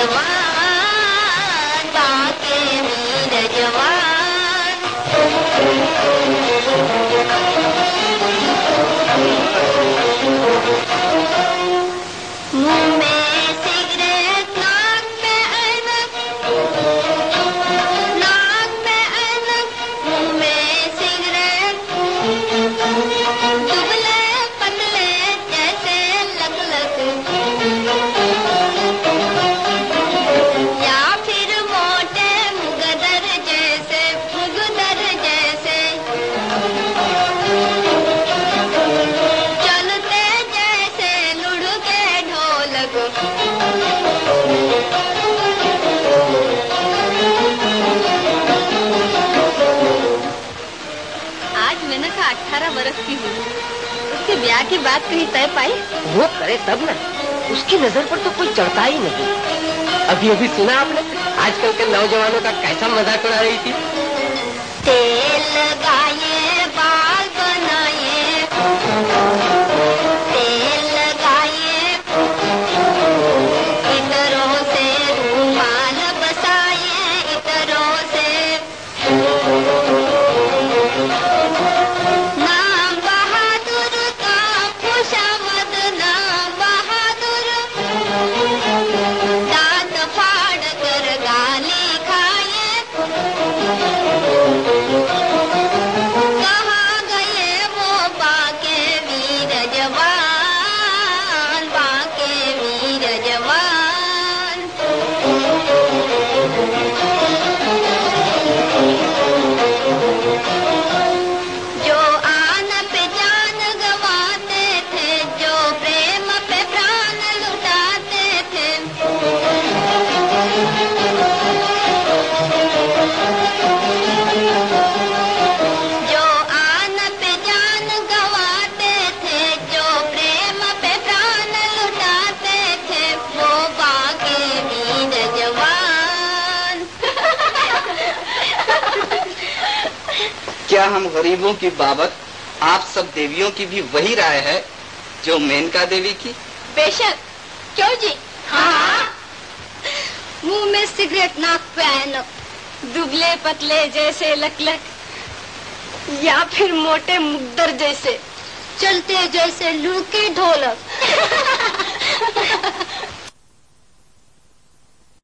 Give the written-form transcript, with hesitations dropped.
जवान, बाके वीर जवान। मुंह में सिगरेट, नाक में ऐनक, नाक में ऐनक, मुंह में सिगरेट, दुबले पतले जैसे लक-लक, या फिर मोटे मुगदर जैसे, मुगदर जैसे, चलते जैसे लुढ़के ढोलक। आज मेनका 18 बरस की हुई, उसके ब्याह की बात कहीं तय पाई? वो करे तब ना, उसकी नजर पर तो कोई चढ़ता ही नहीं। अभी अभी सुना आपने आजकल के नौजवानों का कैसा मजाक उड़ा रही थी? तेल लगाए, बाल बनाए, तेल लगाए, इतरों से रुमाल बसाए, इतरों से। नाम बहादुर का खुशामद, नाम बहादुर, दांत फाड़ कर गाली खाए। कहाँ गए वो बाके वीर जवान, बाके वीर जवान। जो आन पे जान गवाते थे, जो प्रेम पे प्राण लुटाते थे, जो आन पे जान गवाते थे, जो प्रेम पे प्राण लुटाते थे, वो बाके वीर जवान। क्या हम गरीबों की बाबत आप सब देवियों की भी वही राय है जो मेनका देवी की? बेशक। क्यों जी? हाँ। मुंह में सिगरेट, नाक पे ऐनक, दुबले पतले जैसे लक-लक, या फिर मोटे मुगदर जैसे, चलते जैसे लुढ़के ढोलक।